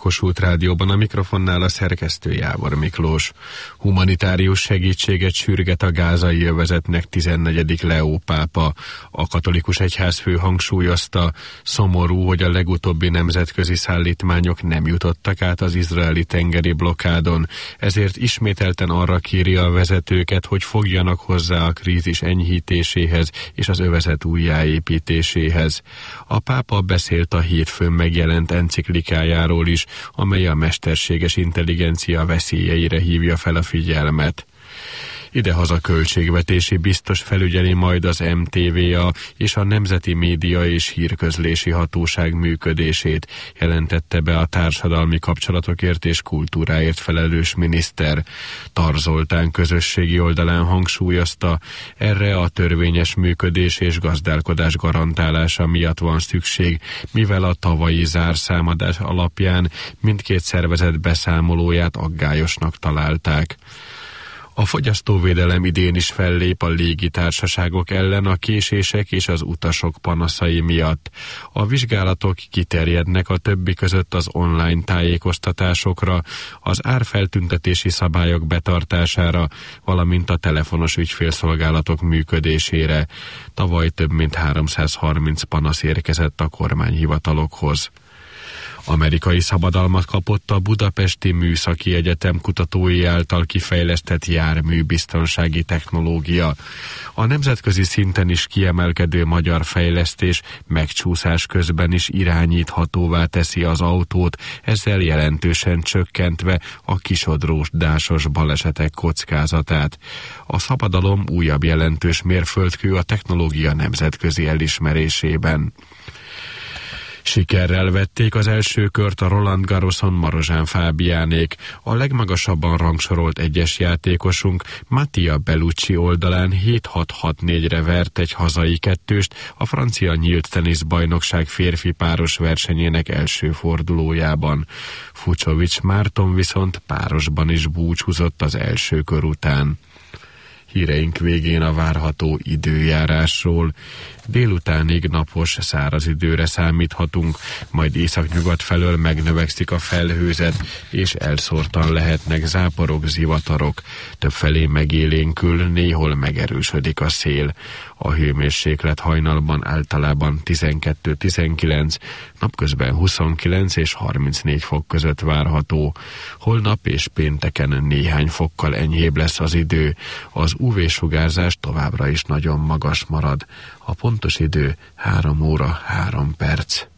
Kossuth Rádióban, a mikrofonnál a szerkesztő Jávor Miklós. Humanitárius segítséget sürget a gázai övezetnek 14. Leó pápa. A katolikus egyházfő hangsúlyozta, szomorú, hogy a legutóbbi nemzetközi szállítmányok nem jutottak át az izraeli tengeri blokkádon, ezért ismételten arra kéri a vezetőket, hogy fogjanak hozzá a krízis enyhítéséhez és az övezet újjáépítéséhez. A pápa beszélt a hétfőn megjelent enciklikájáról is, amely a mesterséges intelligencia veszélyeire hívja fel a figyelmet. Idehaza költségvetési biztos felügyeli majd az MTVA és a Nemzeti Média és Hírközlési Hatóság működését, jelentette be a társadalmi kapcsolatokért és kultúráért felelős miniszter. Tar Zoltán közösségi oldalán hangsúlyozta, erre a törvényes működés és gazdálkodás garantálása miatt van szükség, mivel a tavalyi zárszámadás alapján mindkét szervezet beszámolóját aggályosnak találták. A fogyasztóvédelem idén is fellép a légitársaságok ellen a késések és az utasok panaszai miatt. A vizsgálatok kiterjednek a többi között az online tájékoztatásokra, az árfeltüntetési szabályok betartására, valamint a telefonos ügyfélszolgálatok működésére. Tavaly több mint 330 panasz érkezett a kormányhivatalokhoz. Amerikai szabadalmat kapott a Budapesti Műszaki Egyetem kutatói által kifejlesztett járműbiztonsági technológia. A nemzetközi szinten is kiemelkedő magyar fejlesztés megcsúszás közben is irányíthatóvá teszi az autót, ezzel jelentősen csökkentve a kisodródásos balesetek kockázatát. A szabadalom újabb jelentős mérföldkő a technológia nemzetközi elismerésében. Sikerrel vették az első kört a Roland Garroson Marozsán Fábiánék. A legmagasabban rangsorolt egyes játékosunk Mattia Bellucci oldalán 7-6-6-4-re vert egy hazai kettőst a francia nyílt teniszbajnokság férfi páros versenyének első fordulójában. Fucsovics Márton viszont párosban is búcsúzott az első kör után. Híreink végén a várható időjárásról. Délutánig napos, száraz időre számíthatunk, majd északnyugat felől megnövekszik a felhőzet, és elszórtan lehetnek záporok, zivatarok. Többfelé megélénkül, néhol megerősödik a szél. A hőmérséklet hajnalban általában 12-19, napközben 29 és 34 fok között várható. Holnap és pénteken néhány fokkal enyhébb lesz az idő. Az UV-sugárzás továbbra is nagyon magas marad. A pontos idő 3 óra 3 perc.